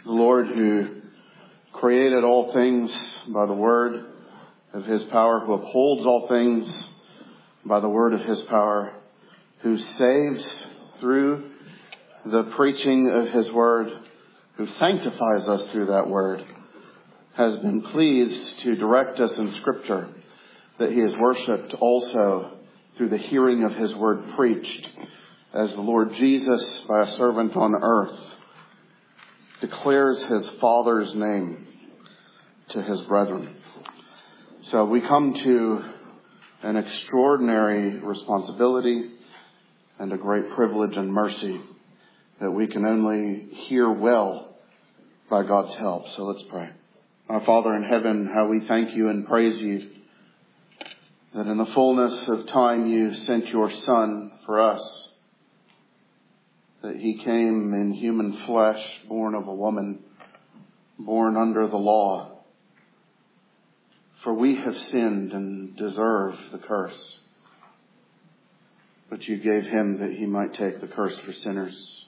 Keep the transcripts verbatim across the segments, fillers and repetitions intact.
The Lord who created all things by the word of his power, who upholds all things by the word of his power, who saves through the preaching of his word, who sanctifies us through that word, has been pleased to direct us in Scripture that he is worshipped also through the hearing of his word preached, as the Lord Jesus, by a servant on earth, declares his Father's name to his brethren. So we come to an extraordinary responsibility and a great privilege and mercy that we can only hear well by God's help. So let's pray. Our Father in heaven, how we thank you and praise you that in the fullness of time you sent your Son for us, that he came in human flesh, born of a woman, born under the law. For we have sinned and deserve the curse. But you gave him that he might take the curse for sinners.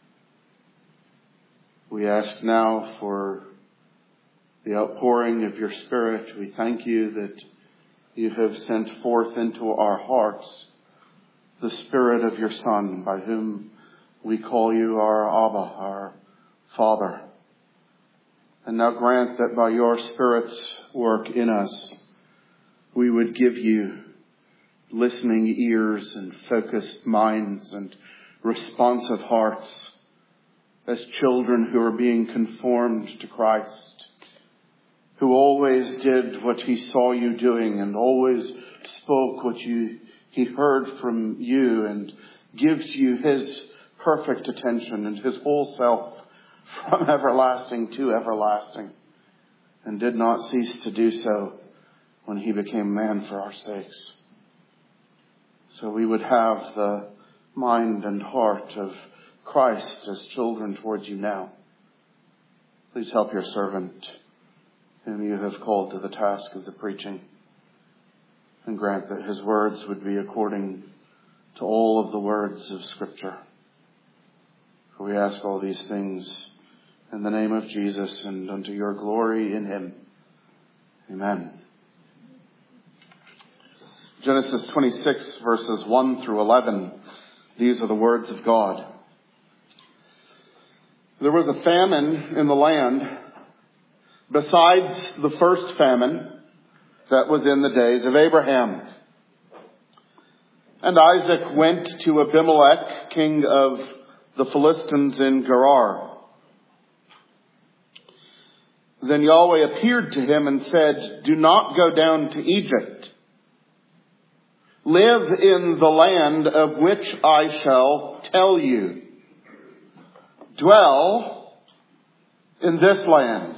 We ask now for the outpouring of your Spirit. We thank you that you have sent forth into our hearts the Spirit of your Son, by whom we call you our Abba, our Father. And now grant that by your Spirit's work in us, we would give you listening ears and focused minds and responsive hearts as children who are being conformed to Christ, who always did what he saw you doing and always spoke what you he heard from you, and gives you his perfect attention and his whole self from everlasting to everlasting, and did not cease to do so when he became man for our sakes. So we would have the mind and heart of Christ as children towards you now. Please help your servant, whom you have called to the task of the preaching, and grant that his words would be according to all of the words of Scripture. For we ask all these things in the name of Jesus and unto your glory in him. Amen. Genesis twenty-six, verses one through eleven. These are the words of God. There was a famine in the land besides the first famine that was in the days of Abraham. And Isaac went to Abimelech, king of the Philistines in Gerar. Then Yahweh appeared to him and said, "Do not go down to Egypt. Live in the land of which I shall tell you. Dwell in this land,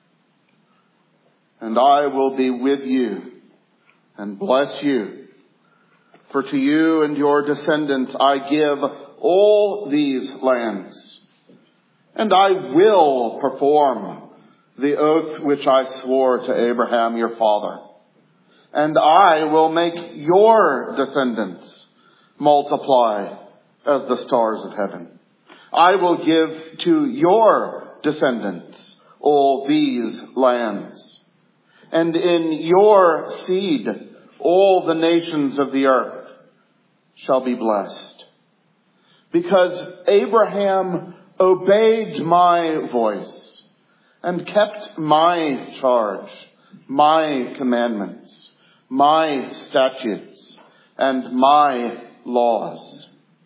and I will be with you and bless you. For to you and your descendants I give all these lands, and I will perform the oath which I swore to Abraham your father. And I will make your descendants multiply as the stars of heaven. I will give to your descendants all these lands. And in your seed all the nations of the earth shall be blessed. Because Abraham obeyed my voice and kept my charge, my commandments, my statutes, and my laws."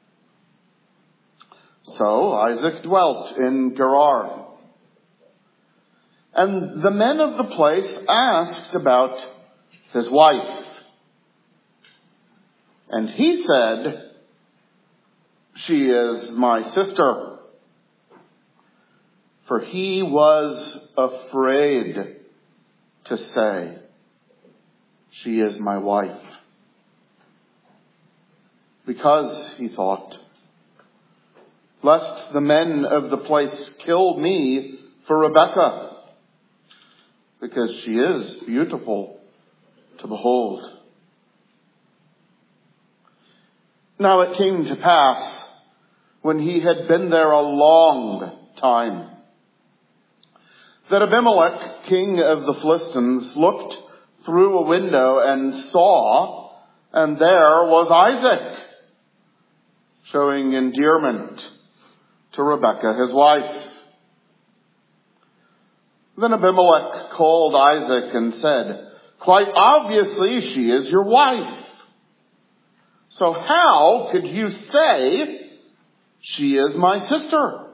So Isaac dwelt in Gerar. And the men of the place asked about his wife. And he said, "She is my sister." For he was afraid to say, "She is my wife." Because, he thought, lest the men of the place kill me for Rebekah, because she is beautiful to behold. Now it came to pass, when he had been there a long time, that Abimelech, king of the Philistines, looked through a window and saw, and there was Isaac, showing endearment to Rebekah, his wife. Then Abimelech called Isaac and said, "Quite obviously she is your wife. So how could you say she is my sister?"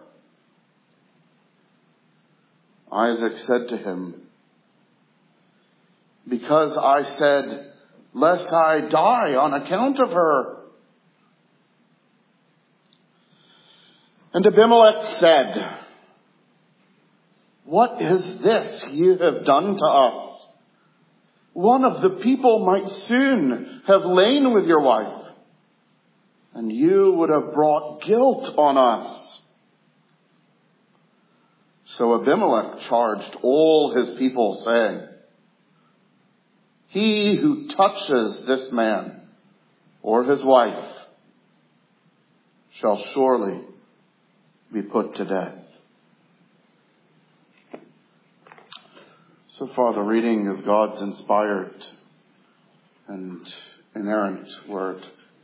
Isaac said to him, "Because I said, lest I die on account of her." And Abimelech said, "What is this you have done to us? One of the people might soon have lain with your wife, and you would have brought guilt on us." So Abimelech charged all his people, saying, "He who touches this man or his wife shall surely be put to death." So far, the reading of God's inspired and inerrant word.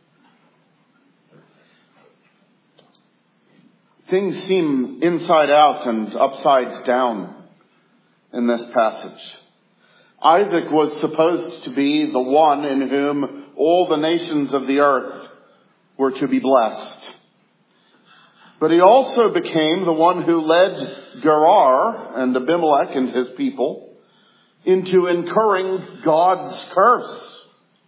Things seem inside out and upside down in this passage. Isaac was supposed to be the one in whom all the nations of the earth were to be blessed. But he also became the one who led Gerar and Abimelech and his people into incurring God's curse.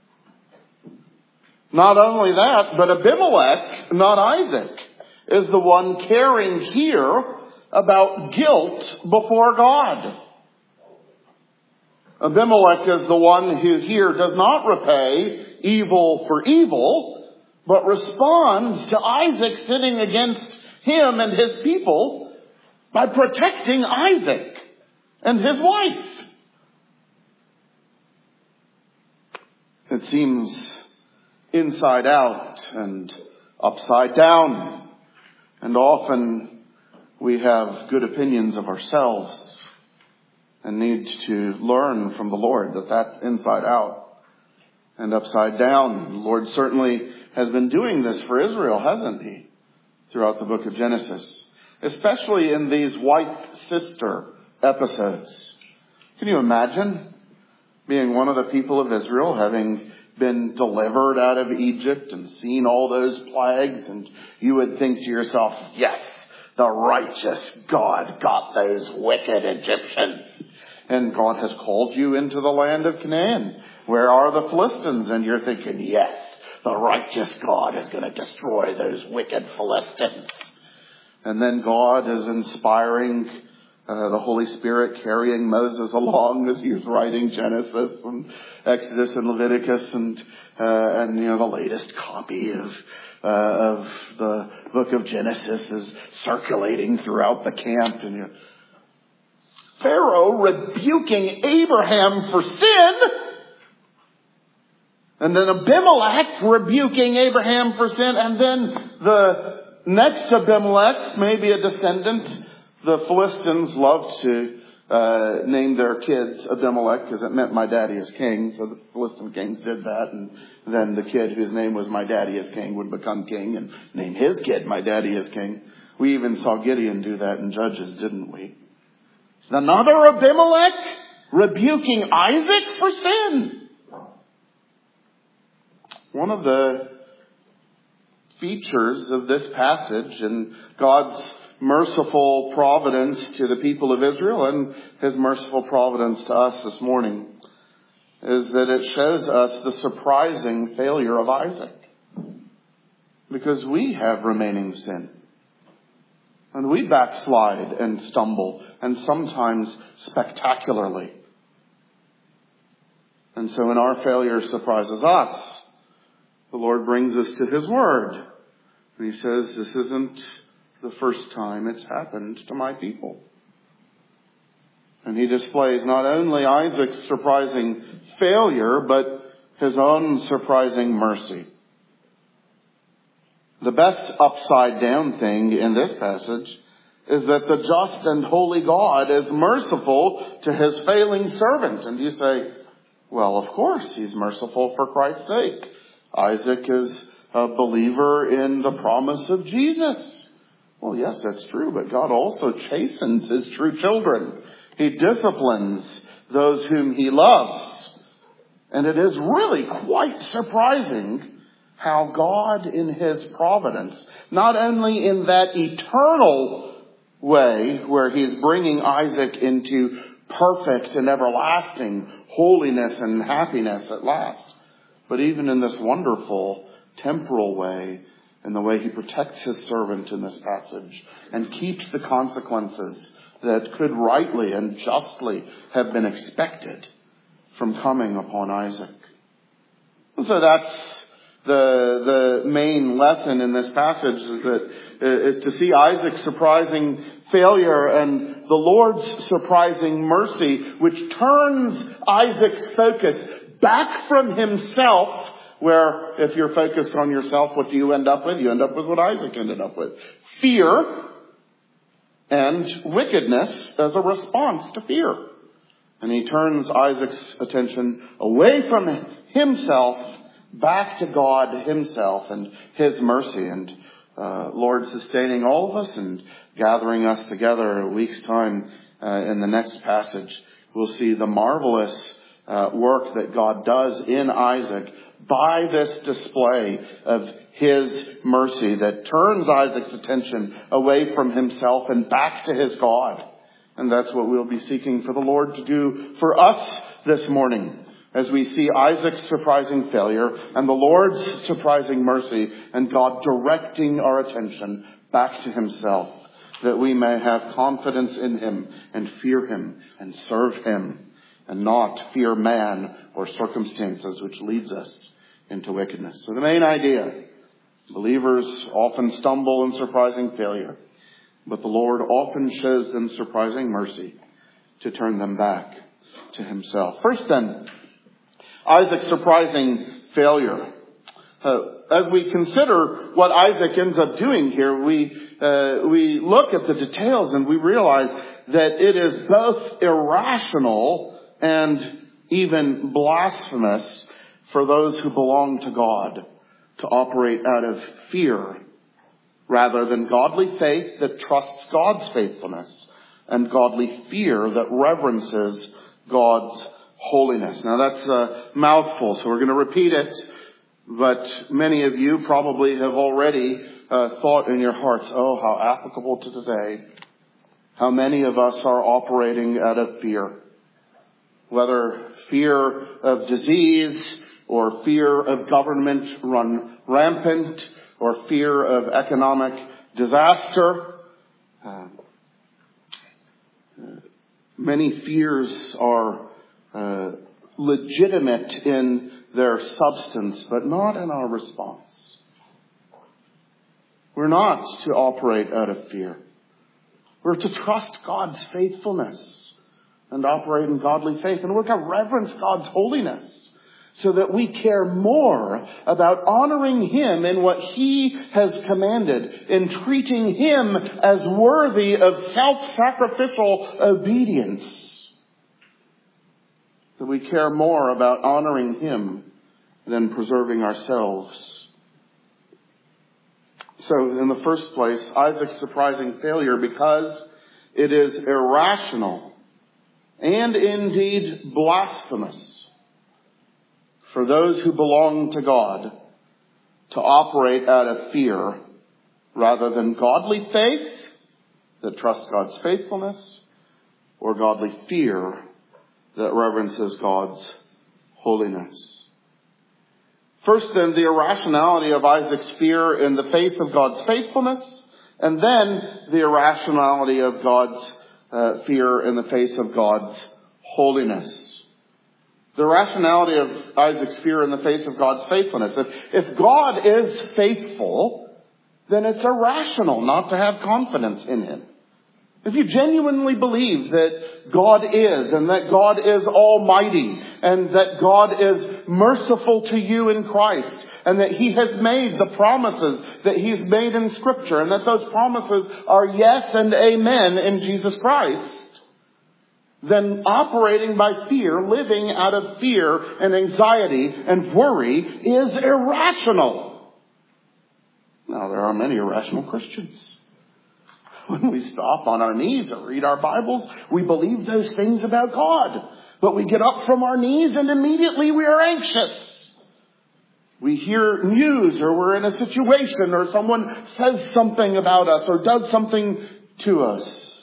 Not only that, but Abimelech, not Isaac, is the one caring here about guilt before God. Abimelech is the one who here does not repay evil for evil, but responds to Isaac sinning against him and his people by protecting Isaac and his wife. It seems inside out and upside down. And often we have good opinions of ourselves and need to learn from the Lord that that's inside out and upside down. The Lord certainly has been doing this for Israel, hasn't he? Throughout the book of Genesis, especially in these wife-sister episodes. Can you imagine being one of the people of Israel, having been delivered out of Egypt and seen all those plagues, and you would think to yourself, yes, the righteous God got those wicked Egyptians. And God has called you into the land of Canaan. Where are the Philistines? And you're thinking, yes, the righteous God is going to destroy those wicked Philistines. And then God is inspiring uh, the Holy Spirit, carrying Moses along as he's writing Genesis and Exodus and Leviticus and uh, and you know the latest copy of uh, of the book of Genesis is circulating throughout the camp, and you know, Pharaoh rebuking Abraham for sin. And then Abimelech rebuking Abraham for sin. And then the next Abimelech, maybe a descendant. The Philistines loved to uh, name their kids Abimelech because it meant my daddy is king. So the Philistine kings did that. And then the kid whose name was my daddy is king would become king and name his kid my daddy is king. We even saw Gideon do that in Judges, didn't we? Another Abimelech rebuking Isaac for sin. One of the features of this passage and God's merciful providence to the people of Israel and his merciful providence to us this morning is that it shows us the surprising failure of Isaac. Because we have remaining sin. And we backslide and stumble, and sometimes spectacularly. And so when our failure surprises us, the Lord brings us to his word. And he says, this isn't the first time it's happened to my people. And he displays not only Isaac's surprising failure, but his own surprising mercy. The best upside down thing in this passage is that the just and holy God is merciful to his failing servant. And you say, well, of course, he's merciful for Christ's sake. Isaac is a believer in the promise of Jesus. Well, yes, that's true, but God also chastens his true children. He disciplines those whom he loves. And it is really quite surprising how God in his providence, not only in that eternal way where he is bringing Isaac into perfect and everlasting holiness and happiness at last, but even in this wonderful temporal way, in the way he protects his servant in this passage and keeps the consequences that could rightly and justly have been expected from coming upon Isaac. And so that's the the main lesson in this passage, is that is to see Isaac's surprising failure and the Lord's surprising mercy, which turns Isaac's focus back from himself, where if you're focused on yourself, what do you end up with? You end up with what Isaac ended up with. Fear and wickedness as a response to fear. And he turns Isaac's attention away from himself back to God himself and his mercy. And uh, Lord sustaining all of us and gathering us together a week's time uh, in the next passage, we'll see the marvelous uh, work that God does in Isaac by this display of his mercy that turns Isaac's attention away from himself and back to his God. And that's what we'll be seeking for the Lord to do for us this morning, as we see Isaac's surprising failure and the Lord's surprising mercy, and God directing our attention back to himself, that we may have confidence in him and fear him and serve him, and not fear man or circumstances which leads us into wickedness. So the main idea, believers often stumble in surprising failure, but the Lord often shows them surprising mercy to turn them back to himself. First then, Isaac's surprising failure. Uh, as we consider what Isaac ends up doing here, we uh, we look at the details and we realize that it is both irrational and even blasphemous for those who belong to God to operate out of fear rather than godly faith that trusts God's faithfulness and godly fear that reverences God's holiness. Now that's a mouthful, so we're going to repeat it, but many of you probably have already uh, thought in your hearts, oh, how applicable to today. How many of us are operating out of fear? Whether fear of disease or fear of government run rampant or fear of economic disaster. Uh, many fears are uh, legitimate in their substance, but not in our response. We're not to operate out of fear. We're to trust God's faithfulness and operate in godly faith. And we're to reverence God's holiness so that we care more about honoring him in what he has commanded, in treating him as worthy of self-sacrificial obedience. That we care more about honoring him than preserving ourselves. So in the first place, Isaac's surprising failure, because it is irrational and indeed blasphemous for those who belong to God to operate out of fear rather than godly faith that trusts God's faithfulness, or godly fear that reverences God's holiness. First then, the irrationality of Isaac's fear in the face of God's faithfulness, and then the irrationality of God's uh, fear in the face of God's holiness. The rationality of Isaac's fear in the face of God's faithfulness. If, if God is faithful, then it's irrational not to have confidence in him. if you genuinely believe that God is, and that God is almighty, and that God is merciful to you in Christ, and that He has made the promises that He's made in Scripture, and that those promises are yes and amen in Jesus Christ, then operating by fear, living out of fear and anxiety and worry is irrational. Now, there are many irrational Christians. When we stop on our knees and read our Bibles, we believe those things about God. But we get up from our knees and immediately we are anxious. We hear news, or we're in a situation, or someone says something about us or does something to us.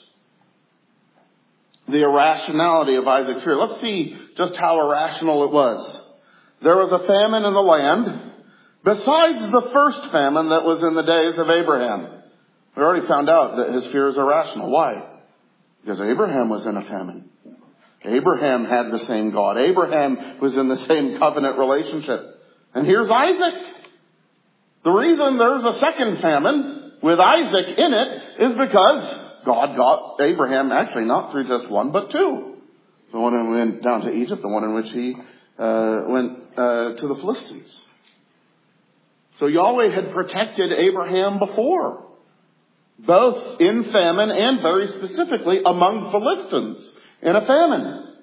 The irrationality of Isaac's fear. Let's see just how irrational it was. There was a famine in the land, besides the first famine that was in the days of Abraham. We already found out that his fear is irrational. Why? Because Abraham was in a famine. Abraham had the same God. Abraham was in the same covenant relationship. And here's Isaac. The reason there's a second famine with Isaac in it is because God got Abraham, actually not through just one, but two. The one who went down to Egypt, the one in which he uh, went uh, to the Philistines. So Yahweh had protected Abraham before. Both in famine and very specifically among Philistines in a famine.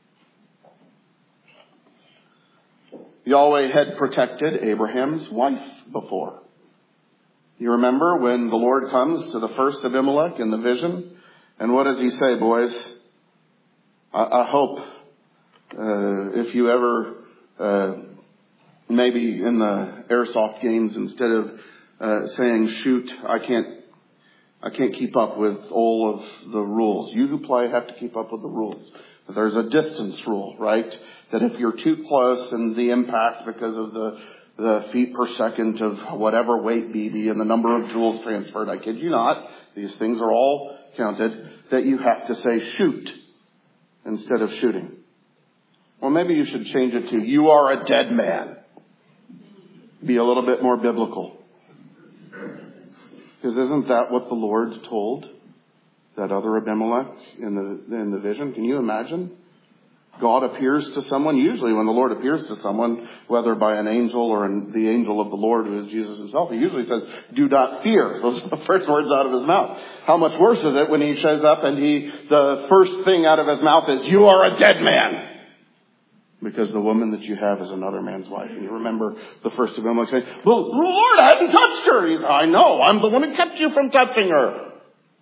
Yahweh had protected Abraham's wife before. You remember when the Lord comes to the first Abimelech in the vision? And what does he say, boys? I, I hope uh, if you ever, uh, maybe in the airsoft games, instead of uh, saying shoot, I can't I can't keep up with all of the rules. You who play have to keep up with the rules. But there's a distance rule, right? That if you're too close and the impact because of the, the feet per second of whatever weight B B and the number of joules transferred, I kid you not, these things are all counted, that you have to say shoot instead of shooting. Well, maybe you should change it to you are a dead man. Be a little bit more biblical. Because isn't that what the Lord told that other Abimelech in the in the vision? Can you imagine? God appears to someone. Usually when the Lord appears to someone, whether by an angel or an, the angel of the Lord, who is Jesus himself, he usually says, do not fear. Those are the first words out of his mouth. How much worse is it when he shows up and he, the first thing out of his mouth is, you are a dead man. Because the woman that you have is another man's wife. And you remember the first Abimelech saying, well, the Lord hasn't touched her. He's, I know, I'm the one who kept you from touching her.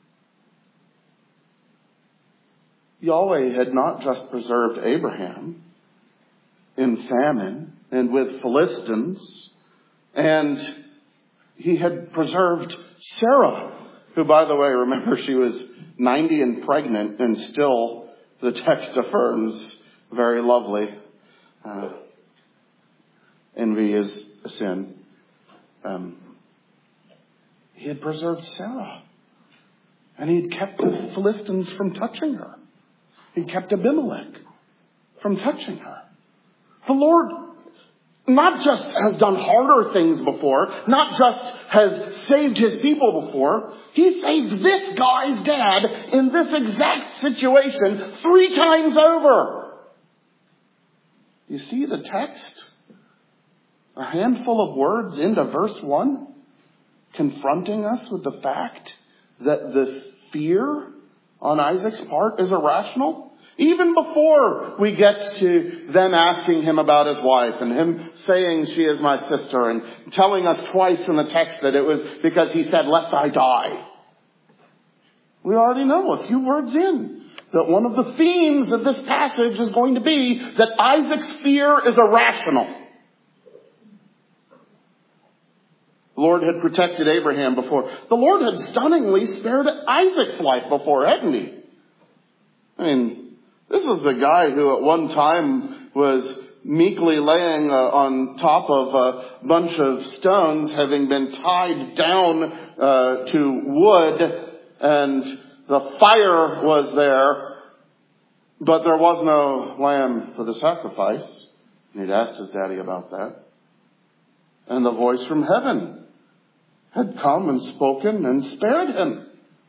Yahweh had not just preserved Abraham in famine and with Philistines, and he had preserved Sarah, who, by the way, remember she was ninety and pregnant, and still the text affirms, very lovely, uh, envy is a sin. Um, he had preserved Sarah, and he had kept the Philistines from touching her. He kept Abimelech from touching her. The Lord not just has done harder things before, not just has saved his people before, he saved this guy's dad in this exact situation three times over. You see the text? A handful of words into verse one, confronting us with the fact that the fear on Isaac's part is irrational. Even before we get to them asking him about his wife and him saying she is my sister and telling us twice in the text that it was because he said, lest I die. We already know a few words in that one of the themes of this passage is going to be that Isaac's fear is irrational. The Lord had protected Abraham before. The Lord had stunningly spared Isaac's life before, hadn't he? I mean, this was the guy who at one time was meekly laying uh, on top of a bunch of stones, having been tied down uh, to wood, and the fire was there, but there was no lamb for the sacrifice. And he'd asked his daddy about that. And the voice from heaven had come and spoken and spared him.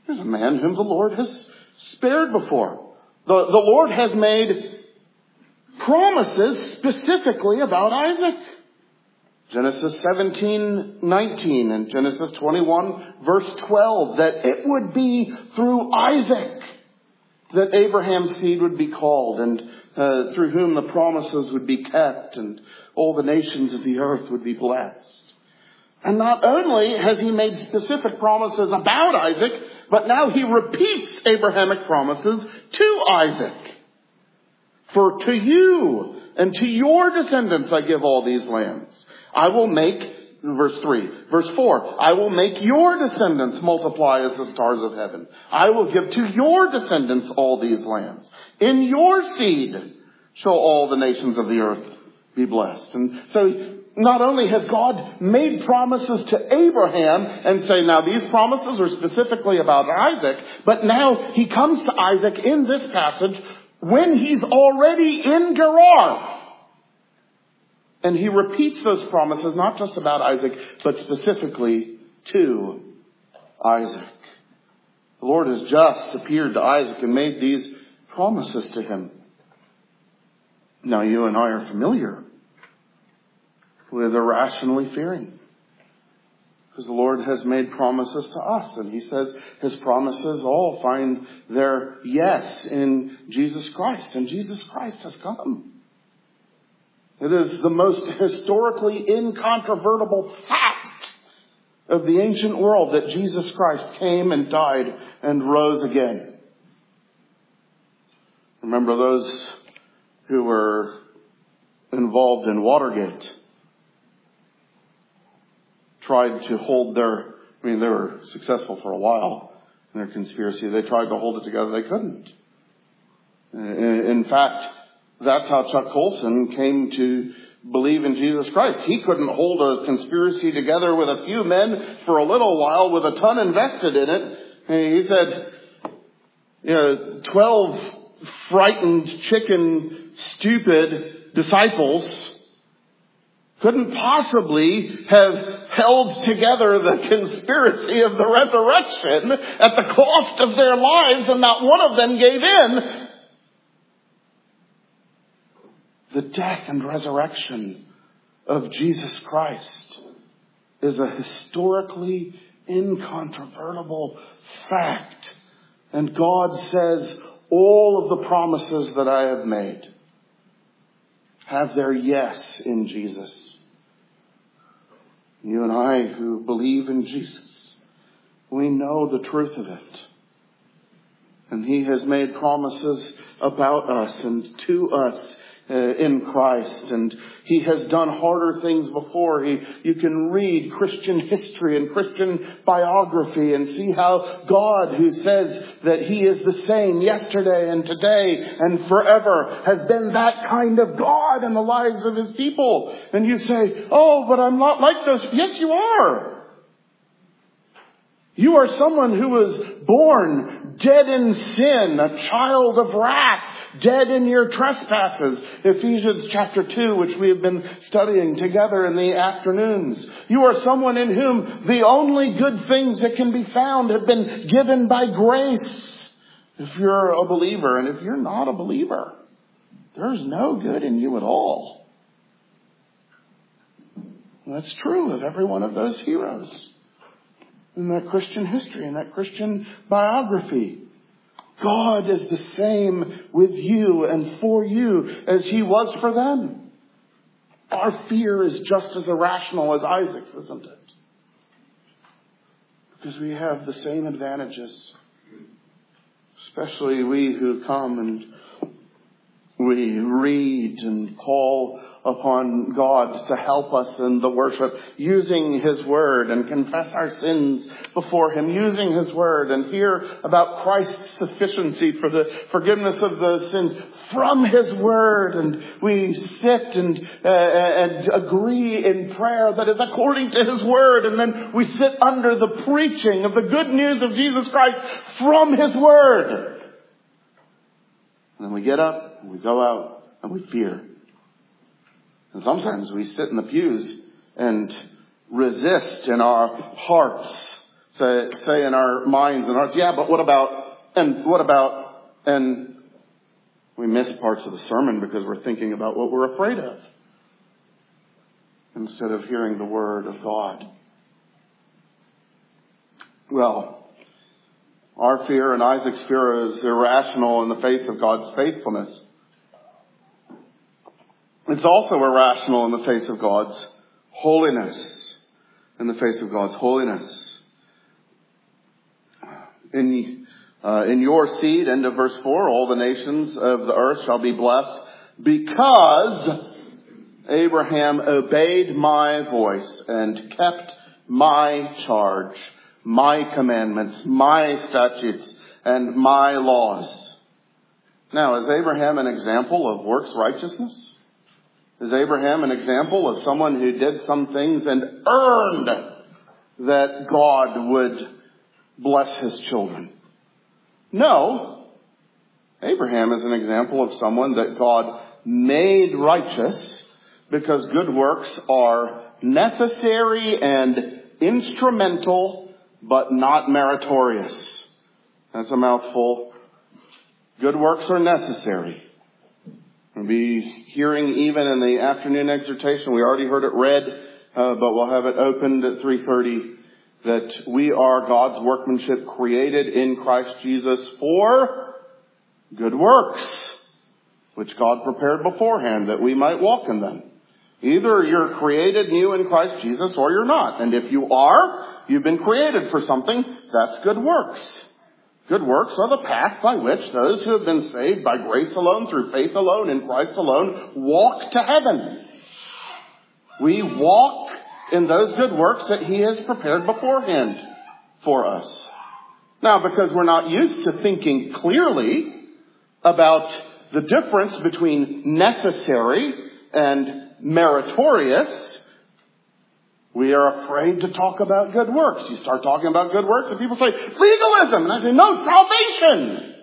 Here's a man whom the Lord has spared before. The, the Lord has made promises specifically about Isaac. Genesis seventeen nineteen and Genesis twenty-one verse twelve, that it would be through Isaac that Abraham's seed would be called, and uh, through whom the promises would be kept, and all the nations of the earth would be blessed. And not only has he made specific promises about Isaac, but now he repeats Abrahamic promises to Isaac. For to you and to your descendants I give all these lands. I will make, verse three, verse four, I will make your descendants multiply as the stars of heaven. I will give to your descendants all these lands. In your seed shall all the nations of the earth be blessed. And so not only has God made promises to Abraham and say, now these promises are specifically about Isaac, but now he comes to Isaac in this passage when he's already in Gerar. And he repeats those promises, not just about Isaac, but specifically to Isaac. The Lord has just appeared to Isaac and made these promises to him. Now you and I are familiar with irrationally fearing, because the Lord has made promises to us, and he says his promises all find their yes in Jesus Christ, and Jesus Christ has come. It is the most historically incontrovertible fact of the ancient world that Jesus Christ came and died and rose again. Remember those who were involved in Watergate tried to hold their, I mean, they were successful for a while in their conspiracy. They tried to hold it together. They couldn't. In fact, that's how Chuck Colson came to believe in Jesus Christ. He couldn't hold a conspiracy together with a few men for a little while with a ton invested in it. And he said, you know, twelve frightened, chicken, stupid disciples couldn't possibly have held together the conspiracy of the resurrection at the cost of their lives, and not one of them gave in. The death and resurrection of Jesus Christ is a historically incontrovertible fact. And God says, all of the promises that I have made have their yes in Jesus. You and I who believe in Jesus, we know the truth of it. And he has made promises about us and to us uh, in Christ. And he has done harder things before. He, you can read Christian history and Christian biography and see how God, who says that he is the same yesterday and today and forever, has been that kind of God in the lives of his people. And you say, oh, but I'm not like those. Yes, you are. You are someone who was born dead in sin, a child of wrath, dead in your trespasses. Ephesians chapter two, which we have been studying together in the afternoons. You are someone in whom the only good things that can be found have been given by grace. If you're a believer, and if you're not a believer, there's no good in you at all. And that's true of every one of those heroes in that Christian history, in that Christian biography. God is the same with you and for you as he was for them. Our fear is just as irrational as Isaac's, isn't it? Because we have the same advantages. Especially we who come and we read and call upon God to help us in the worship, using his word and confess our sins before him, using his word and hear about Christ's sufficiency for the forgiveness of those sins from his word. And we sit and, uh, and agree in prayer that is according to his word. And then we sit under the preaching of the good news of Jesus Christ from his word. And then we get up and we go out and we fear. And sometimes we sit in the pews and resist in our hearts say, say in our minds and hearts, yeah, but what about, and what about, and we miss parts of the sermon because we're thinking about what we're afraid of instead of hearing the word of God. Well, our fear and Isaac's fear is irrational in the face of God's faithfulness. It's also irrational in the face of God's holiness. In the face of God's holiness. In, uh, in your seed, end of verse four, all the nations of the earth shall be blessed because Abraham obeyed my voice and kept my charge, my commandments, my statutes, and my laws. Now, is Abraham an example of works righteousness? Is Abraham an example of someone who did some things and earned that God would bless his children? No. Abraham is an example of someone that God made righteous because good works are necessary and instrumental, but not meritorious. That's a mouthful. Good works are necessary. We'll be hearing even in the afternoon exhortation, we already heard it read, uh, but we'll have it opened at three thirty, that we are God's workmanship created in Christ Jesus for good works, which God prepared beforehand that we might walk in them. Either you're created new in Christ Jesus or you're not. And if you are, you've been created for something, that's good works. Good works are the path by which those who have been saved by grace alone, through faith alone, in Christ alone, walk to heaven. We walk in those good works that He has prepared beforehand for us. Now, because we're not used to thinking clearly about the difference between necessary and meritorious, we are afraid to talk about good works. You start talking about good works and people say, legalism. And I say, no, salvation.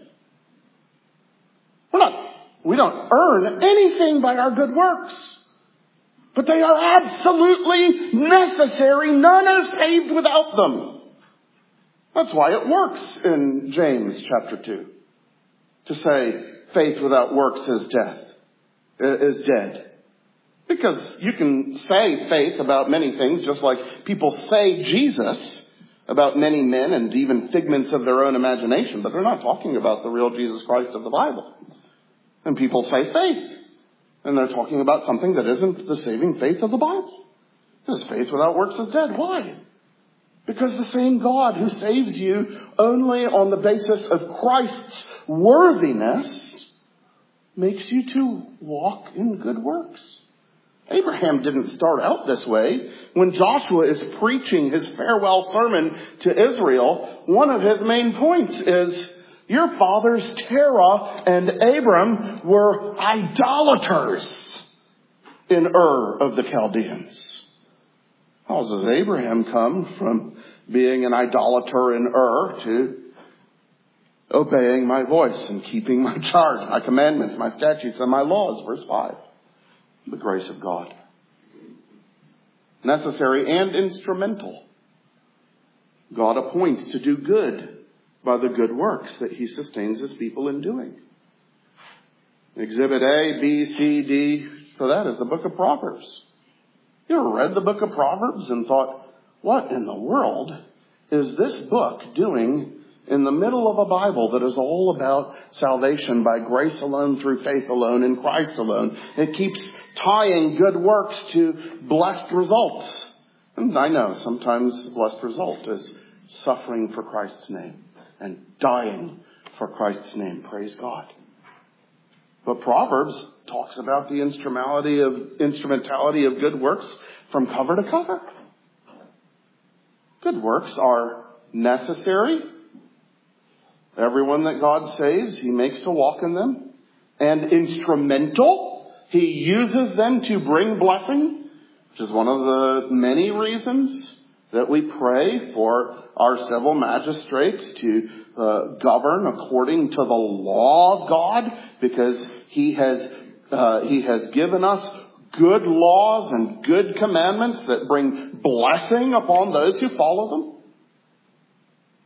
We're not, we don't earn anything by our good works. But they are absolutely necessary. None are saved without them. That's why it works in James chapter two. To say faith without works is death, is dead. Because you can say faith about many things, just like people say Jesus about many men and even figments of their own imagination, but they're not talking about the real Jesus Christ of the Bible. And people say faith, and they're talking about something that isn't the saving faith of the Bible. Because faith without works is dead. Why? Because the same God who saves you only on the basis of Christ's worthiness makes you to walk in good works. Abraham didn't start out this way. When Joshua is preaching his farewell sermon to Israel, one of his main points is, your fathers Terah and Abram were idolaters in Ur of the Chaldeans. How does Abraham come from being an idolater in Ur to obeying my voice and keeping my charge, my commandments, my statutes, and my laws? Verse five. The grace of God. Necessary and instrumental. God appoints to do good by the good works that He sustains His people in doing. Exhibit A, B, C, D for that is the book of Proverbs. You ever read the book of Proverbs and thought, what in the world is this book doing in the middle of a Bible that is all about salvation by grace alone, through faith alone, in Christ alone? It keeps tying good works to blessed results. And I know sometimes the blessed result is suffering for Christ's name and dying for Christ's name. Praise God. But Proverbs talks about the instrumentality of, instrumentality of good works from cover to cover. Good works are necessary. Everyone that God saves, He makes to walk in them. And instrumental. He uses them to bring blessing, which is one of the many reasons that we pray for our civil magistrates to uh, govern according to the law of God, because He has uh, He has given us good laws and good commandments that bring blessing upon those who follow them.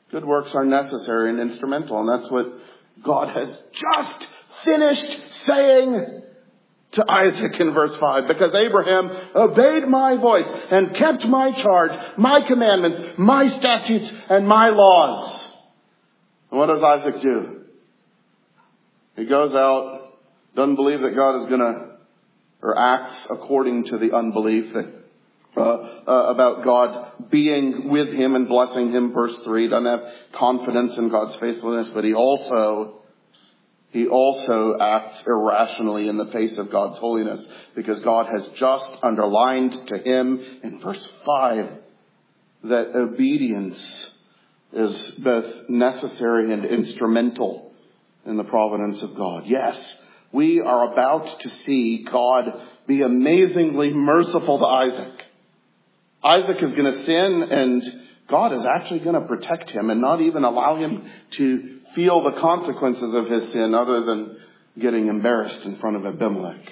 Good works are necessary and instrumental, and that's what God has just finished saying to Isaac in verse five. Because Abraham obeyed my voice and kept my charge, my commandments, my statutes, and my laws. And what does Isaac do? He goes out, doesn't believe that God is going to, or acts according to the unbelief that uh, uh, about God being with him and blessing him. Verse three, doesn't have confidence in God's faithfulness, but he also He also acts irrationally in the face of God's holiness, because God has just underlined to him in verse five that obedience is both necessary and instrumental in the providence of God. Yes, we are about to see God be amazingly merciful to Isaac. Isaac is going to sin, and God is actually going to protect him and not even allow him to feel the consequences of his sin other than getting embarrassed in front of Abimelech.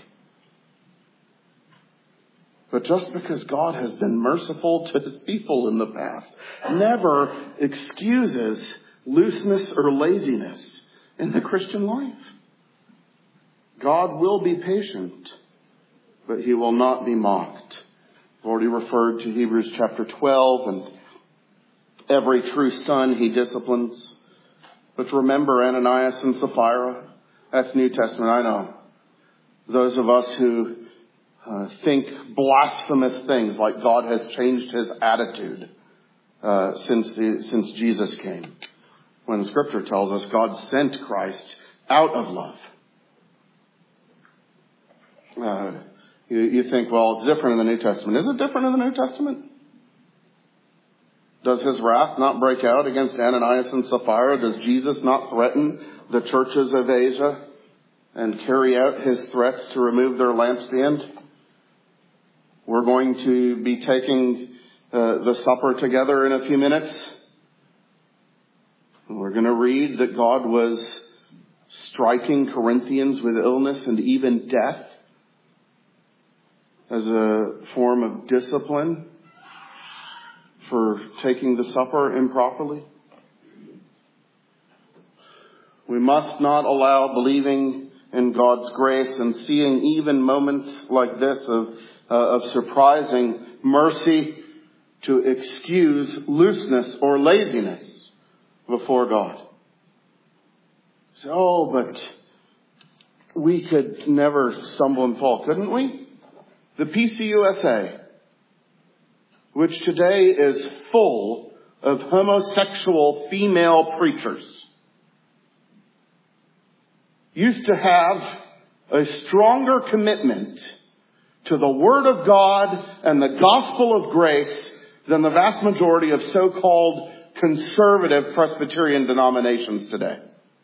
But just because God has been merciful to his people in the past never excuses looseness or laziness in the Christian life. God will be patient, but he will not be mocked. I've already referred to Hebrews chapter twelve, and every true son he disciplines. But remember Ananias and Sapphira. That's New Testament, I know. Those of us who uh, think blasphemous things like God has changed his attitude uh, since the, since Jesus came. When Scripture tells us God sent Christ out of love. Uh, you, you think, well, it's different in the New Testament. Is it different in the New Testament? Does his wrath not break out against Ananias and Sapphira? Does Jesus not threaten the churches of Asia and carry out his threats to remove their lampstand? We're going to be taking uh, the supper together in a few minutes. We're going to read that God was striking Corinthians with illness and even death as a form of discipline for taking the supper improperly. We must not allow believing in God's grace and seeing even moments like this of, uh, of surprising mercy to excuse looseness or laziness before God. So, oh, but we could never stumble and fall, couldn't we? The P C U S A, which today is full of homosexual female preachers, used to have a stronger commitment to the Word of God and the gospel of grace than the vast majority of so-called conservative Presbyterian denominations today.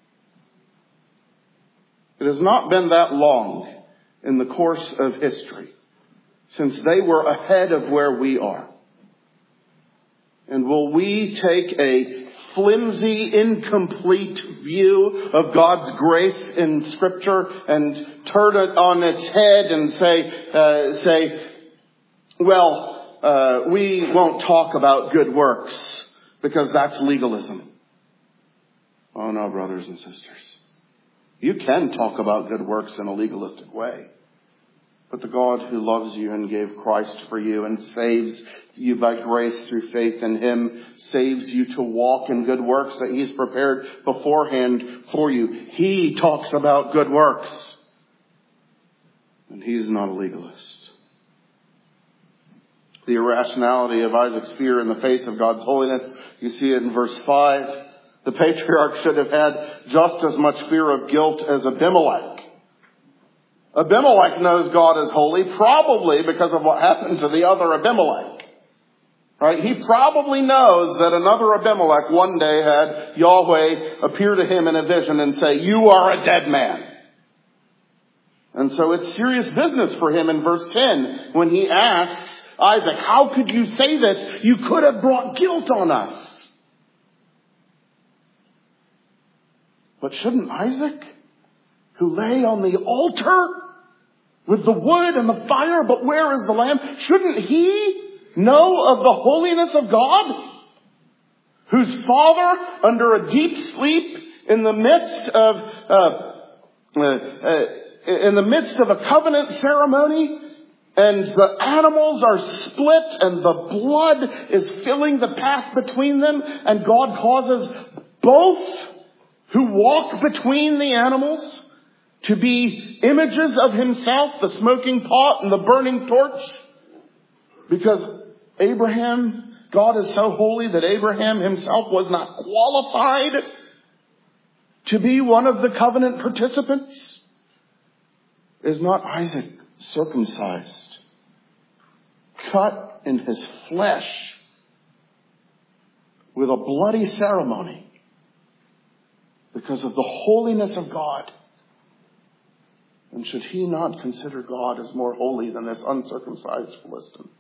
It has not been that long in the course of history since they were ahead of where we are. And will we take a flimsy, incomplete view of God's grace in Scripture and turn it on its head and say, uh, say, well, uh, we won't talk about good works because that's legalism? Oh no, brothers and sisters. You can talk about good works in a legalistic way. But the God who loves you and gave Christ for you and saves you by grace through faith in Him, saves you to walk in good works that He's prepared beforehand for you. He talks about good works. And He's not a legalist. The irrationality of Isaac's fear in the face of God's holiness, you see it in verse five. The patriarch should have had just as much fear of guilt as Abimelech. Abimelech knows God is holy, probably because of what happened to the other Abimelech. Right? He probably knows that another Abimelech one day had Yahweh appear to him in a vision and say, "You are a dead man." And so it's serious business for him in verse ten when he asks Isaac, "How could you say this? You could have brought guilt on us." But shouldn't Isaac, who lay on the altar with the wood and the fire, but where is the lamb? Shouldn't he know of the holiness of God? whose father, under a deep sleep in the midst of, uh, uh, uh, in the midst of a covenant ceremony, and the animals are split and the blood is filling the path between them, and God causes both who walk between the animals to be images of himself, the smoking pot and the burning torch. Because Abraham, God is so holy that Abraham himself was not qualified to be one of the covenant participants. Is not Isaac circumcised, cut in his flesh with a bloody ceremony because of the holiness of God? And should he not consider God as more holy than this uncircumcised Philistine?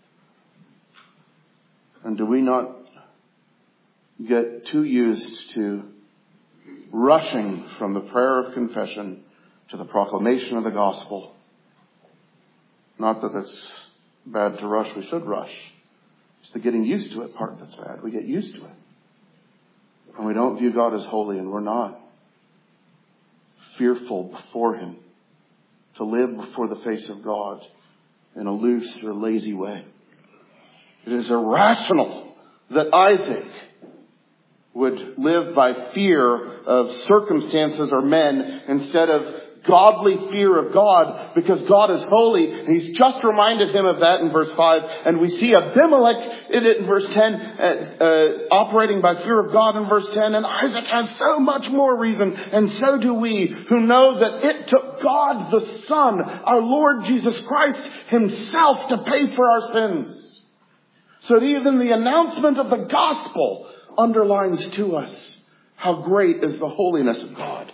And do we not get too used to rushing from the prayer of confession to the proclamation of the gospel? Not that it's bad to rush, we should rush. It's the getting used to it part that's bad. We get used to it. And we don't view God as holy, and we're not fearful before him to live before the face of God in a loose or lazy way. It is irrational that Isaac would live by fear of circumstances or men instead of godly fear of God, because God is holy. And he's just reminded him of that in verse five. And we see Abimelech in it in verse ten, uh, uh, operating by fear of God in verse ten. And Isaac has so much more reason, and so do we, who know that it took God the Son, our Lord Jesus Christ himself, to pay for our sins. So that even the announcement of the gospel underlines to us how great is the holiness of God.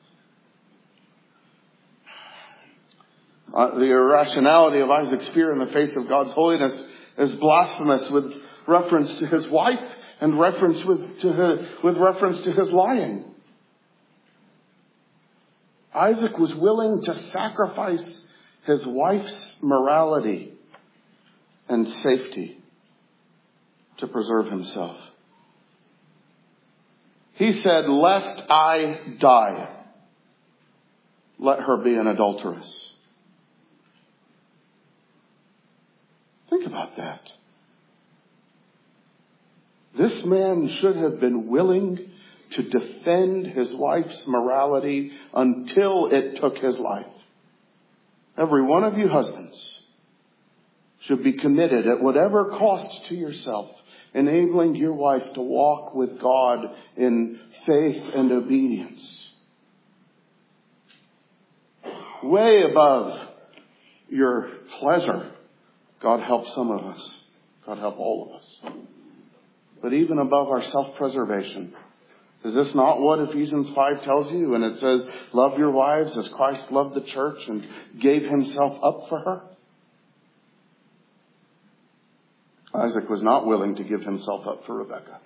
Uh, the irrationality of Isaac's fear in the face of God's holiness is blasphemous with reference to his wife and reference with, to her, with reference to his lying. Isaac was willing to sacrifice his wife's morality and safety to preserve himself. He said, "Lest I die, let her be an adulteress." Think about that. This man should have been willing to defend his wife's morality until it took his life. Every one of you husbands should be committed at whatever cost to yourself, enabling your wife to walk with God in faith and obedience. Way above your pleasure. God help some of us. God help all of us. But even above our self-preservation. Is this not what Ephesians five tells you? And it says, love your wives as Christ loved the church and gave himself up for her. Isaac was not willing to give himself up for Rebekah.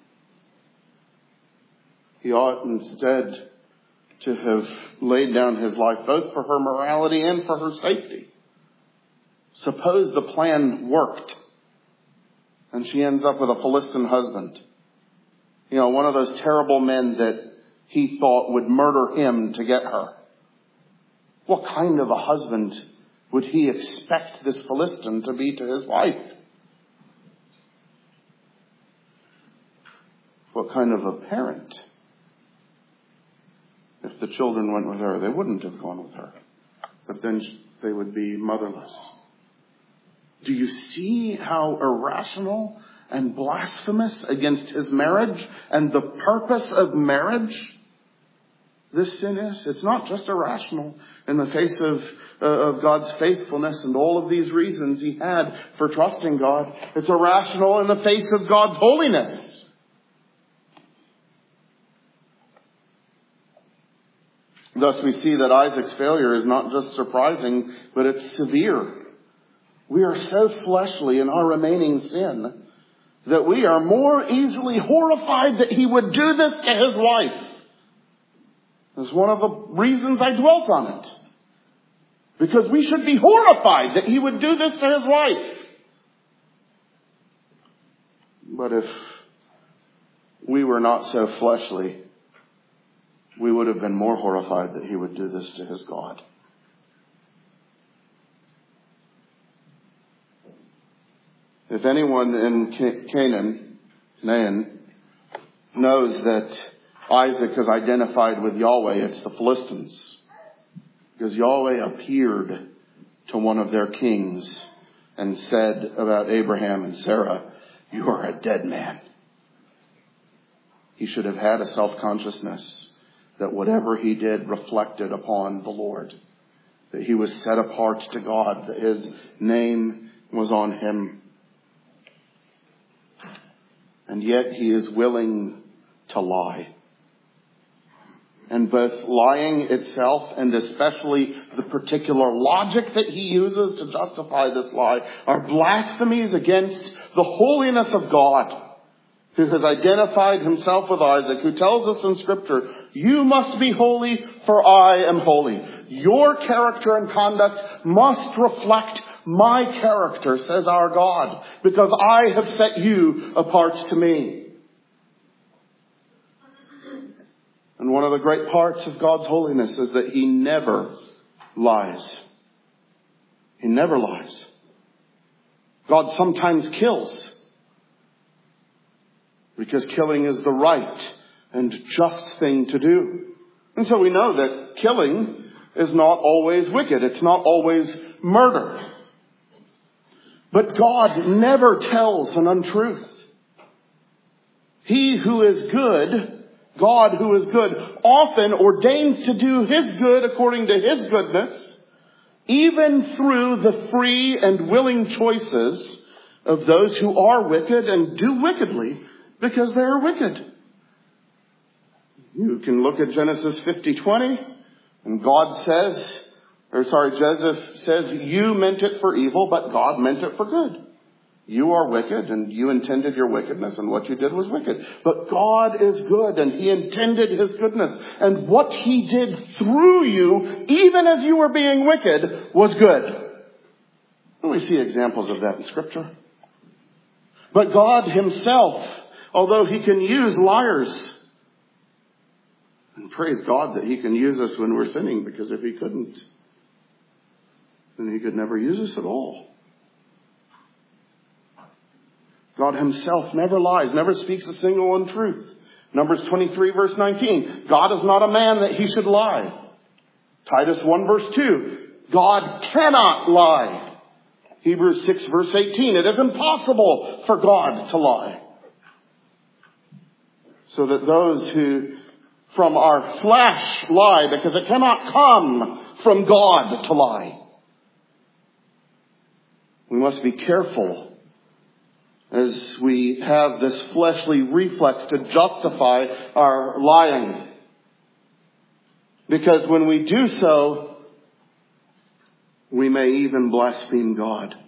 He ought instead to have laid down his life both for her morality and for her safety. Suppose the plan worked and she ends up with a Philistine husband. You know, one of those terrible men that he thought would murder him to get her. What kind of a husband would he expect this Philistine to be to his wife? What kind of a parent? If the children went with her, they wouldn't have gone with her. But then they would be motherless. Do you see how irrational and blasphemous against his marriage and the purpose of marriage this sin is? It's not just irrational in the face of, uh, of God's faithfulness and all of these reasons he had for trusting God. It's irrational in the face of God's holiness. Thus we see that Isaac's failure is not just surprising, but it's severe. We are so fleshly in our remaining sin that we are more easily horrified that he would do this to his wife. That's one of the reasons I dwelt on it. Because we should be horrified that he would do this to his wife. But if we were not so fleshly, we would have been more horrified that he would do this to his God. If anyone in Canaan, Canaan knows that Isaac is identified with Yahweh, it's the Philistines. Because Yahweh appeared to one of their kings and said about Abraham and Sarah, "You are a dead man." He should have had a self-consciousness that whatever he did reflected upon the Lord. That he was set apart to God, that his name was on him. And yet he is willing to lie. And both lying itself and especially the particular logic that he uses to justify this lie are blasphemies against the holiness of God, who has identified himself with Isaac, who tells us in Scripture, "You must be holy, for I am holy." Your character and conduct must reflect my character, says our God, because I have set you apart to me. And one of the great parts of God's holiness is that he never lies. He never lies. God sometimes kills, because killing is the right and just thing to do. And so we know that killing is not always wicked. It's not always murder. But God never tells an untruth. He who is good, God who is good, often ordains to do his good according to his goodness, even through the free and willing choices of those who are wicked and do wickedly because they are wicked. You can look at Genesis fifty twenty, and God says, or sorry, Joseph says, "You meant it for evil, but God meant it for good. You are wicked, and you intended your wickedness, and what you did was wicked. But God is good, and he intended his goodness. And what he did through you, even as you were being wicked, was good." And we see examples of that in Scripture. But God himself, although he can use liars, and praise God that he can use us when we're sinning, because if he couldn't, then he could never use us at all. God himself never lies, never speaks a single untruth. Numbers twenty-three verse nineteen. God is not a man that he should lie. Titus one verse two. God cannot lie. Hebrews six verse eighteen. It is impossible for God to lie. So that those who from our flesh lie, because it cannot come from God to lie. We must be careful as we have this fleshly reflex to justify our lying. Because when we do so, we may even blaspheme God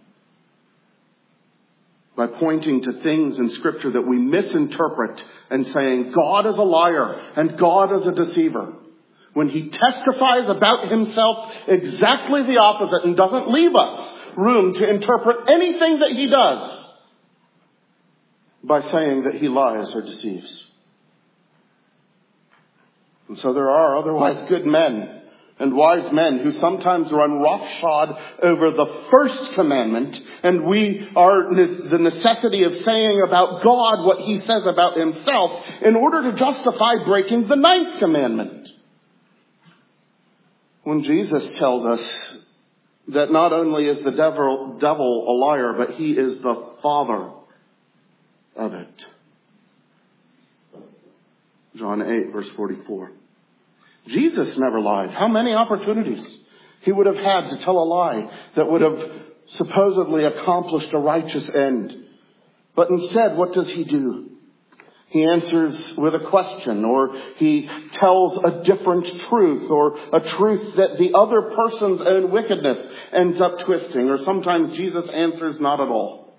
by pointing to things in Scripture that we misinterpret and saying, God is a liar and God is a deceiver, when he testifies about himself exactly the opposite and doesn't leave us room to interpret anything that he does by saying that he lies or deceives. And so there are otherwise good men and wise men who sometimes run roughshod over the first commandment, and we are the necessity of saying about God what he says about himself in order to justify breaking the ninth commandment. When Jesus tells us that not only is the devil, devil a liar, but he is the father of it. John eight verse forty-four. Jesus never lied. How many opportunities he would have had to tell a lie that would have supposedly accomplished a righteous end. But instead, what does he do? He answers with a question, or he tells a different truth, or a truth that the other person's own wickedness ends up twisting, or sometimes Jesus answers not at all.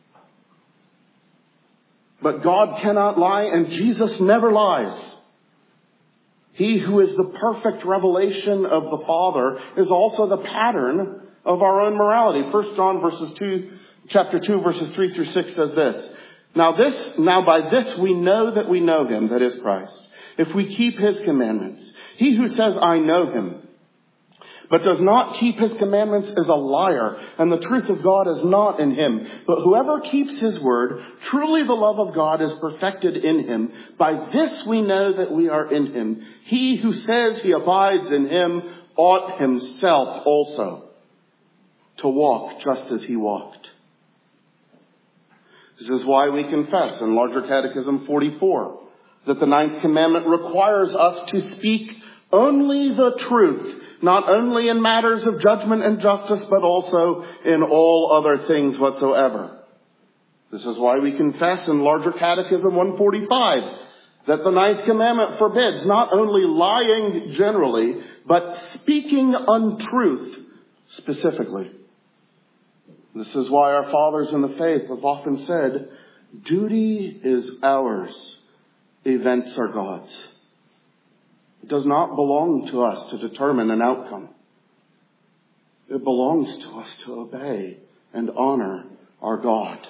But God cannot lie, and Jesus never lies. He who is the perfect revelation of the Father is also the pattern of our own morality. First John verses two, chapter two, verses three through six says this: Now this, now by this we know that we know him, that is Christ, if we keep his commandments. He who says, I know him, but does not keep his commandments is a liar, and the truth of God is not in him. But whoever keeps his word, truly the love of God is perfected in him. By this we know that we are in him. He who says he abides in him ought himself also to walk just as he walked. This is why we confess in Larger Catechism forty-four that the ninth commandment requires us to speak only the truth, not only in matters of judgment and justice, but also in all other things whatsoever. This is why we confess in Larger Catechism one forty-five that the ninth commandment forbids not only lying generally, but speaking untruth specifically. This is why our fathers in the faith have often said, duty is ours, events are God's. It does not belong to us to determine an outcome. It belongs to us to obey and honor our God.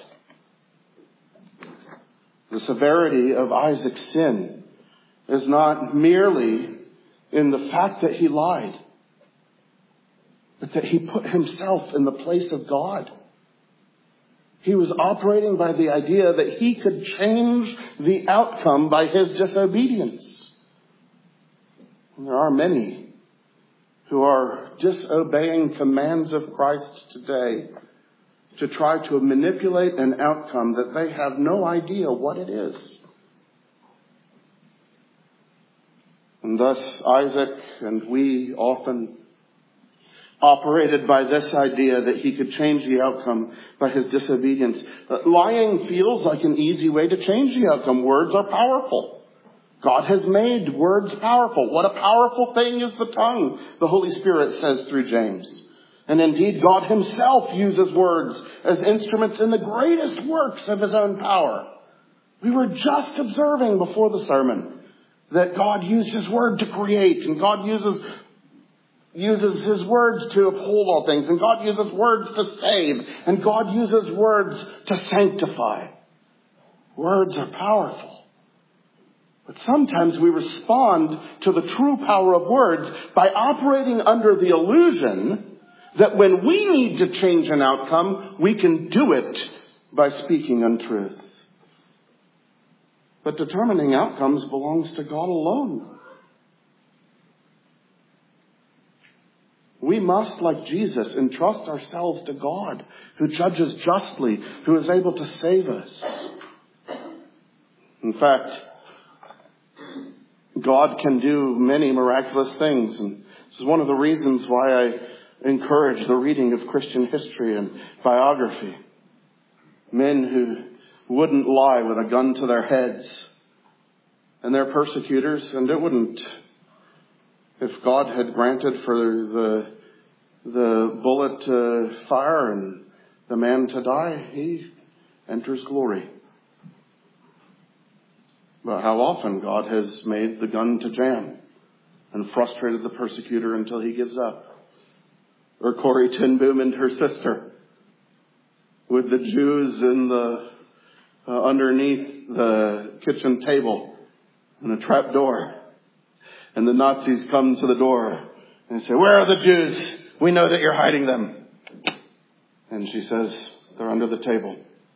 The severity of Isaac's sin is not merely in the fact that he lied, but that he put himself in the place of God. He was operating by the idea that he could change the outcome by his disobedience. And there are many who are disobeying commands of Christ today to try to manipulate an outcome that they have no idea what it is. And thus Isaac and we often operated by this idea that he could change the outcome by his disobedience. Uh, lying feels like an easy way to change the outcome. Words are powerful. God has made words powerful. What a powerful thing is the tongue, the Holy Spirit says through James. And indeed, God himself uses words as instruments in the greatest works of his own power. We were just observing before the sermon that God used his word to create, and God uses uses his words to uphold all things, and God uses words to save, and God uses words to sanctify. Words are powerful. But sometimes we respond to the true power of words by operating under the illusion that when we need to change an outcome, we can do it by speaking untruth. But determining outcomes belongs to God alone. We must, like Jesus, entrust ourselves to God, who judges justly, who is able to save us. In fact, God can do many miraculous things, and this is one of the reasons why I encourage the reading of Christian history and biography. Men who wouldn't lie with a gun to their heads, and their persecutors, and it wouldn't. If God had granted for the the bullet to fire and the man to die, he enters glory. But how often God has made the gun to jam and frustrated the persecutor until he gives up. Or Corrie ten Boom and her sister, with the Jews in the uh, underneath the kitchen table and a trap door. And the Nazis come to the door and say, "Where are the Jews? We know that you're hiding them." And she says, "They're under the table."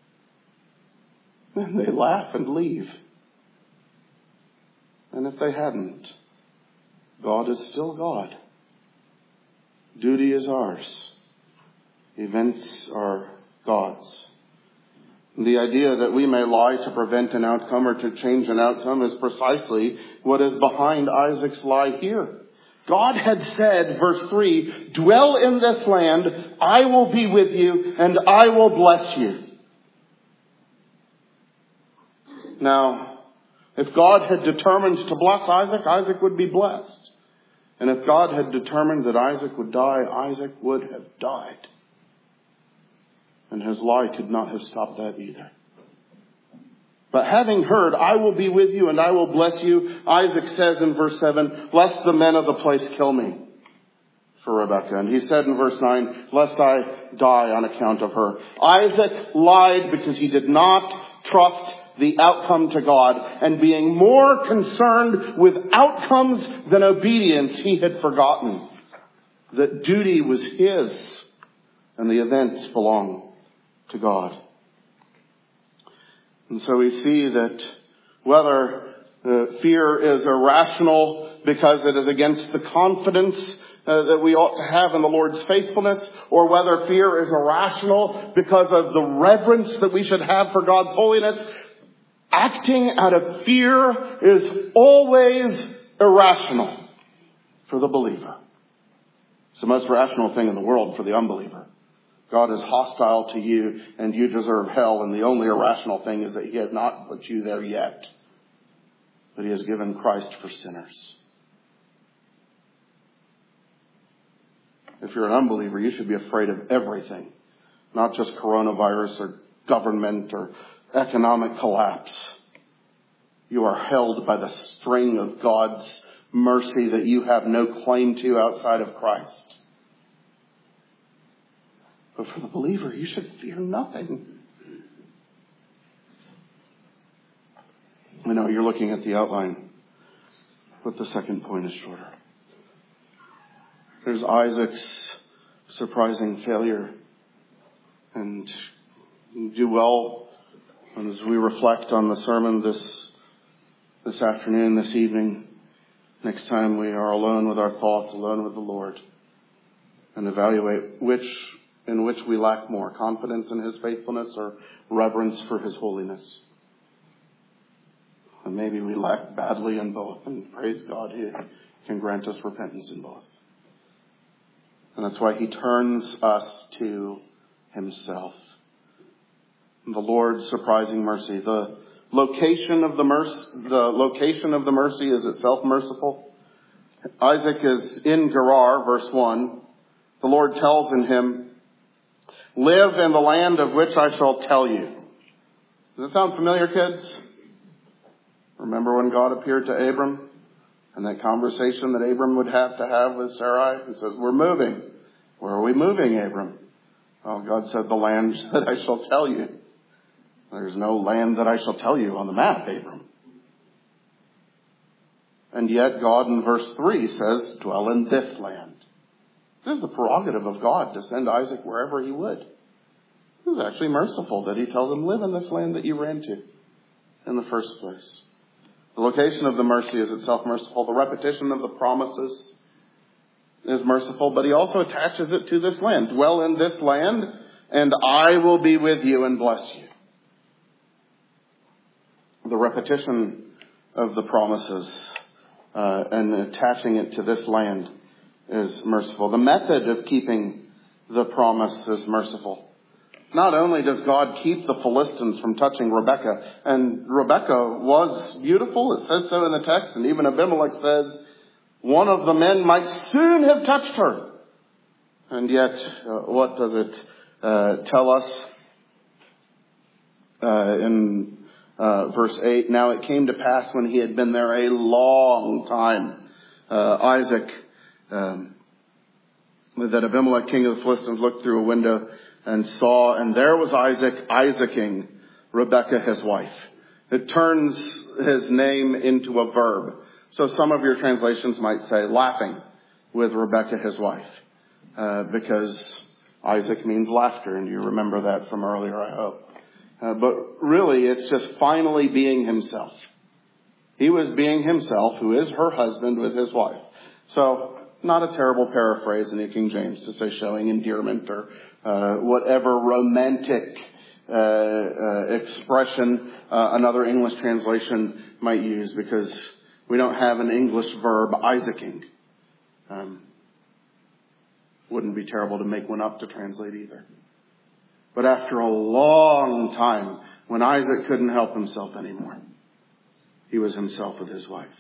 And they laugh and leave. And if they hadn't, God is still God. Duty is ours. Events are God's. The idea that we may lie to prevent an outcome or to change an outcome is precisely what is behind Isaac's lie here. God had said, verse three, "Dwell in this land, I will be with you, and I will bless you." Now, if God had determined to bless Isaac, Isaac would be blessed. And if God had determined that Isaac would die, Isaac would have died. And his lie could not have stopped that either. But having heard, "I will be with you and I will bless you," Isaac says in verse seven, "Lest the men of the place kill me," for Rebekah. And he said in verse nine, "Lest I die on account of her." Isaac lied because he did not trust the outcome to God, and being more concerned with outcomes than obedience, he had forgotten that duty was his and the events belong to God. And so we see that whether uh, fear is irrational because it is against the confidence uh, that we ought to have in the Lord's faithfulness, or whether fear is irrational because of the reverence that we should have for God's holiness, acting out of fear is always irrational for the believer. It's the most rational thing in the world for the unbeliever. God is hostile to you and you deserve hell, and the only irrational thing is that he has not put you there yet. But he has given Christ for sinners. If you're an unbeliever, you should be afraid of everything. Not just coronavirus or government or economic collapse. You are held by the string of God's mercy that you have no claim to outside of Christ. But for the believer, you should fear nothing. I know you're looking at the outline, but the second point is shorter. There's Isaac's surprising failure. And you do well as we reflect on the sermon this this afternoon, this evening, next time we are alone with our thoughts, alone with the Lord, and evaluate which in which we lack more, confidence in his faithfulness or reverence for his holiness. And maybe we lack badly in both, and praise God, he can grant us repentance in both. And that's why he turns us to himself. The Lord's surprising mercy. The location of the mercy, the location of the mercy is itself merciful. Isaac is in Gerar, verse one. The Lord tells in him, "Live in the land of which I shall tell you." Does it sound familiar, kids? Remember when God appeared to Abram and that conversation that Abram would have to have with Sarai? He says, "We're moving." "Where are we moving, Abram?" Well, God said, "The land that I shall tell you." There's no land that I shall tell you on the map, Abram. And yet God in verse three says, "Dwell in this land." It is the prerogative of God to send Isaac wherever he would. It is actually merciful that he tells him, "Live in this land that you ran to in the first place." The location of the mercy is itself merciful. The repetition of the promises is merciful, but he also attaches it to this land. "Dwell in this land, and I will be with you and bless you." The repetition of the promises uh, and attaching it to this land is merciful. The method of keeping the promise is merciful. Not only does God keep the Philistines from touching Rebekah, and Rebekah was beautiful, it says so in the text, and even Abimelech says one of the men might soon have touched her. And yet, uh, what does it uh, tell us uh, in uh, verse eight? "Now it came to pass when he had been there a long time, uh, Isaac, um, that Abimelech, king of the Philistines, looked through a window and saw, and there was Isaac, Isaacing Rebekah, his wife." It turns his name into a verb. So some of your translations might say laughing with Rebekah, his wife, uh, because Isaac means laughter, and you remember that from earlier, I hope. Uh, but really, it's just finally being himself. He was being himself, who is her husband, with his wife. So not a terrible paraphrase in the King James to say showing endearment or uh, whatever romantic uh, uh, expression uh, another English translation might use, because we don't have an English verb, Isaacing. Um, wouldn't be terrible to make one up to translate either. But after a long time, when Isaac couldn't help himself anymore, he was himself with his wife.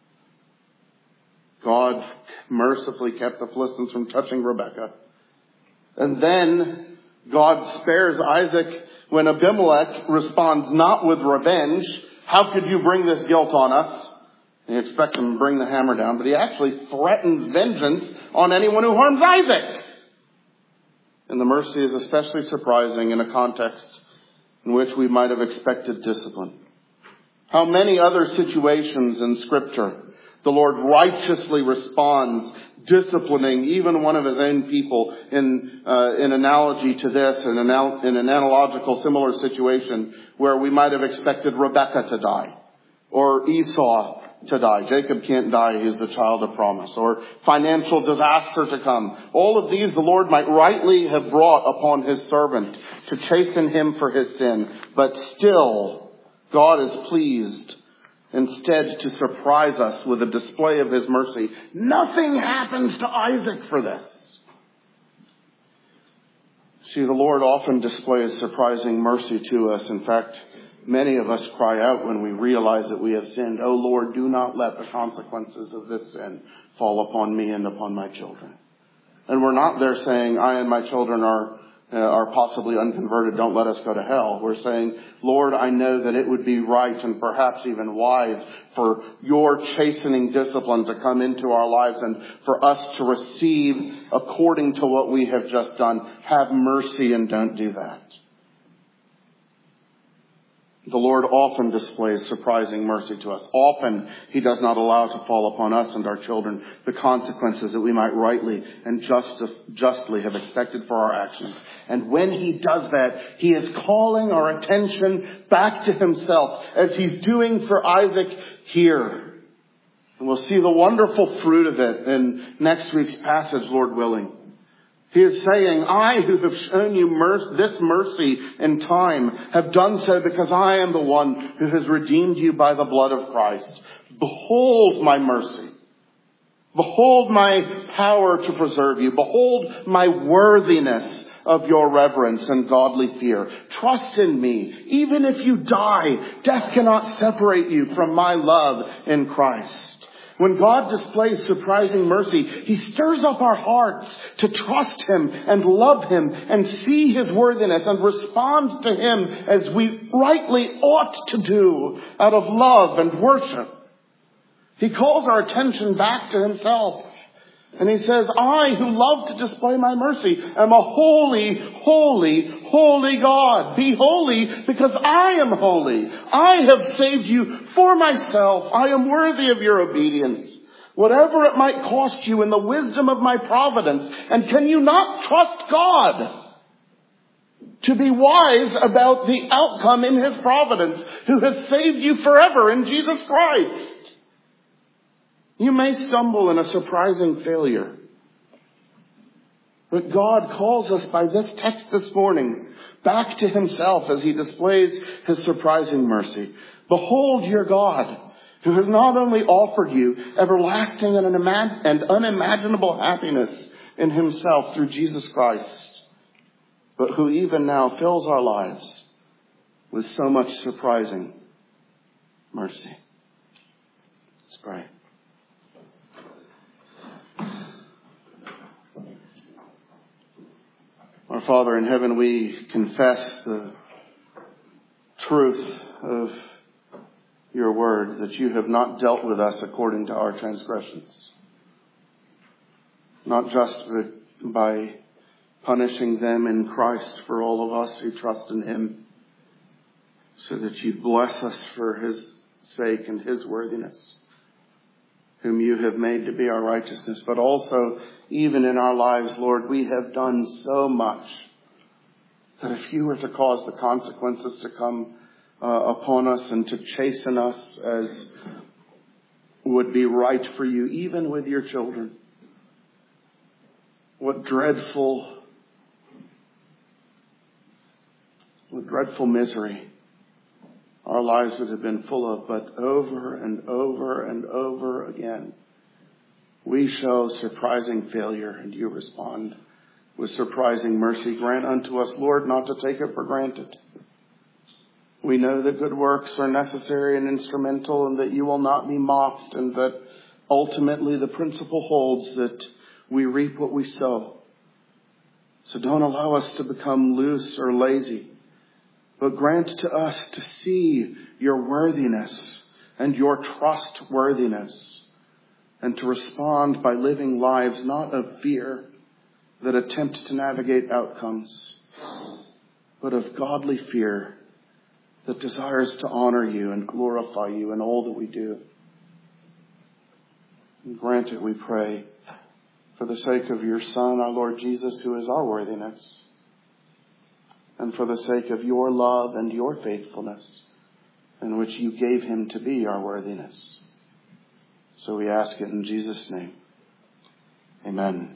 God mercifully kept the Philistines from touching Rebekah. And then God spares Isaac when Abimelech responds not with revenge. "How could you bring this guilt on us?" And you expect him to bring the hammer down, but he actually threatens vengeance on anyone who harms Isaac. And the mercy is especially surprising in a context in which we might have expected discipline. How many other situations in Scripture the Lord righteously responds, disciplining even one of his own people in uh, in analogy to this, in an, in an analogical similar situation where we might have expected Rebekah to die or Esau to die. Jacob can't die. He's the child of promise. Or financial disaster to come. All of these the Lord might rightly have brought upon his servant to chasten him for his sin. But still, God is pleased instead to surprise us with a display of his mercy. Nothing happens to Isaac for this. See, the Lord often displays surprising mercy to us. In fact, many of us cry out when we realize that we have sinned, "Oh Lord, do not let the consequences of this sin fall upon me and upon my children." And we're not there saying, "I and my children are uh, are possibly unconverted. Don't let us go to hell." We're saying, "Lord, I know that it would be right and perhaps even wise for your chastening discipline to come into our lives and for us to receive according to what we have just done. Have mercy and don't do that." The Lord often displays surprising mercy to us. Often he does not allow to fall upon us and our children the consequences that we might rightly and just, justly have expected for our actions. And when he does that, he is calling our attention back to himself, as he's doing for Isaac here. And we'll see the wonderful fruit of it in next week's passage, Lord willing. He is saying, "I who have shown you mer- this mercy in time have done so because I am the one who has redeemed you by the blood of Christ. Behold my mercy. Behold my power to preserve you. Behold my worthiness of your reverence and godly fear. Trust in me. Even if you die, death cannot separate you from my love in Christ." When God displays surprising mercy, he stirs up our hearts to trust him and love him and see his worthiness and respond to him as we rightly ought to do out of love and worship. He calls our attention back to himself. And he says, "I who love to display my mercy am a holy, holy, holy God. Be holy because I am holy. I have saved you for myself. I am worthy of your obedience, whatever it might cost you in the wisdom of my providence." And can you not trust God to be wise about the outcome in his providence, who has saved you forever in Jesus Christ? You may stumble in a surprising failure. But God calls us by this text this morning back to himself as he displays his surprising mercy. Behold your God, who has not only offered you everlasting and unimaginable happiness in himself through Jesus Christ, but who even now fills our lives with so much surprising mercy. Let's pray. Our Father in heaven, we confess the truth of your word, that you have not dealt with us according to our transgressions. Not just by punishing them in Christ for all of us who trust in him, so that you bless us for his sake and his worthiness, whom you have made to be our righteousness. But also, even in our lives, Lord, we have done so much that if you were to cause the consequences to come uh, upon us and to chasten us as would be right for you, even with your children, what dreadful, what dreadful misery our lives would have been full of. But over and over and over again, we show surprising failure, and you respond with surprising mercy. Grant unto us, Lord, not to take it for granted. We know that good works are necessary and instrumental, and that you will not be mocked, and that ultimately the principle holds that we reap what we sow. So don't allow us to become loose or lazy, but grant to us to see your worthiness and your trustworthiness, and to respond by living lives not of fear that attempt to navigate outcomes, but of godly fear that desires to honor you and glorify you in all that we do. And grant it, we pray, for the sake of your Son, our Lord Jesus, who is our worthiness, and for the sake of your love and your faithfulness, in which you gave him to be our worthiness. So we ask it in Jesus' name. Amen.